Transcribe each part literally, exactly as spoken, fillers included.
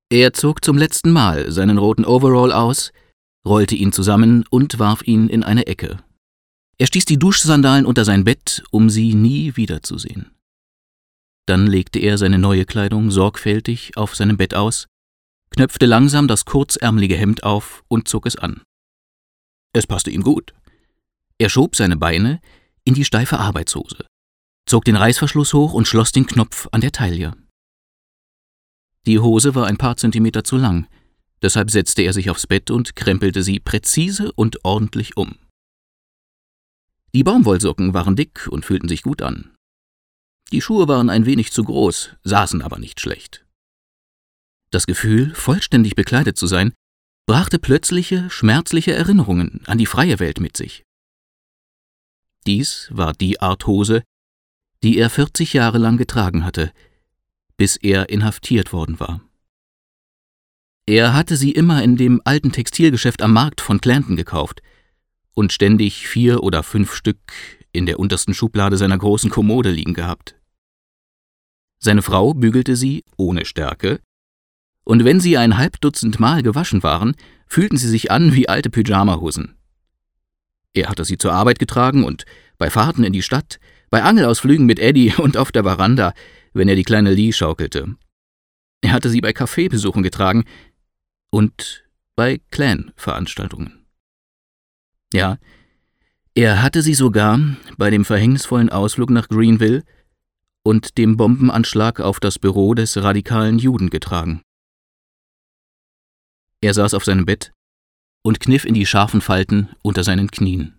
Er zog zum letzten Mal seinen roten Overall aus, rollte ihn zusammen und warf ihn in eine Ecke. Er stieß die Duschsandalen unter sein Bett, um sie nie wiederzusehen. Dann legte er seine neue Kleidung sorgfältig auf seinem Bett aus, knöpfte langsam das kurzärmelige Hemd auf und zog es an. Es passte ihm gut. Er schob seine Beine in die steife Arbeitshose, zog den Reißverschluss hoch und schloss den Knopf an der Taille. Die Hose war ein paar Zentimeter zu lang, deshalb setzte er sich aufs Bett und krempelte sie präzise und ordentlich um. Die Baumwollsocken waren dick und fühlten sich gut an. Die Schuhe waren ein wenig zu groß, saßen aber nicht schlecht. Das Gefühl, vollständig bekleidet zu sein, brachte plötzliche, schmerzliche Erinnerungen an die freie Welt mit sich. Dies war die Art Hose, die er vierzig Jahre lang getragen hatte, bis er inhaftiert worden war. Er hatte sie immer in dem alten Textilgeschäft am Markt von Clanton gekauft und ständig vier oder fünf Stück in der untersten Schublade seiner großen Kommode liegen gehabt. Seine Frau bügelte sie ohne Stärke, und wenn sie ein halb Dutzend Mal gewaschen waren, fühlten sie sich an wie alte Pyjamahosen. Er hatte sie zur Arbeit getragen und bei Fahrten in die Stadt, bei Angelausflügen mit Eddie und auf der Veranda, wenn er die kleine Lee schaukelte. Er hatte sie bei Kaffeebesuchen getragen und bei Clan-Veranstaltungen. Ja, er hatte sie sogar bei dem verhängnisvollen Ausflug nach Greenville und dem Bombenanschlag auf das Büro des radikalen Juden getragen. Er saß auf seinem Bett und kniff in die scharfen Falten unter seinen Knien.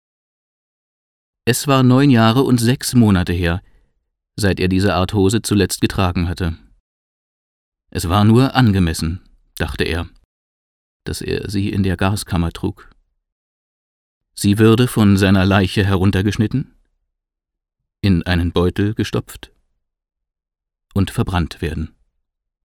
Es war neun Jahre und sechs Monate her, seit er diese Art Hose zuletzt getragen hatte. Es war nur angemessen, dachte er, dass er sie in der Gaskammer trug. Sie würde von seiner Leiche heruntergeschnitten, in einen Beutel gestopft und verbrannt werden.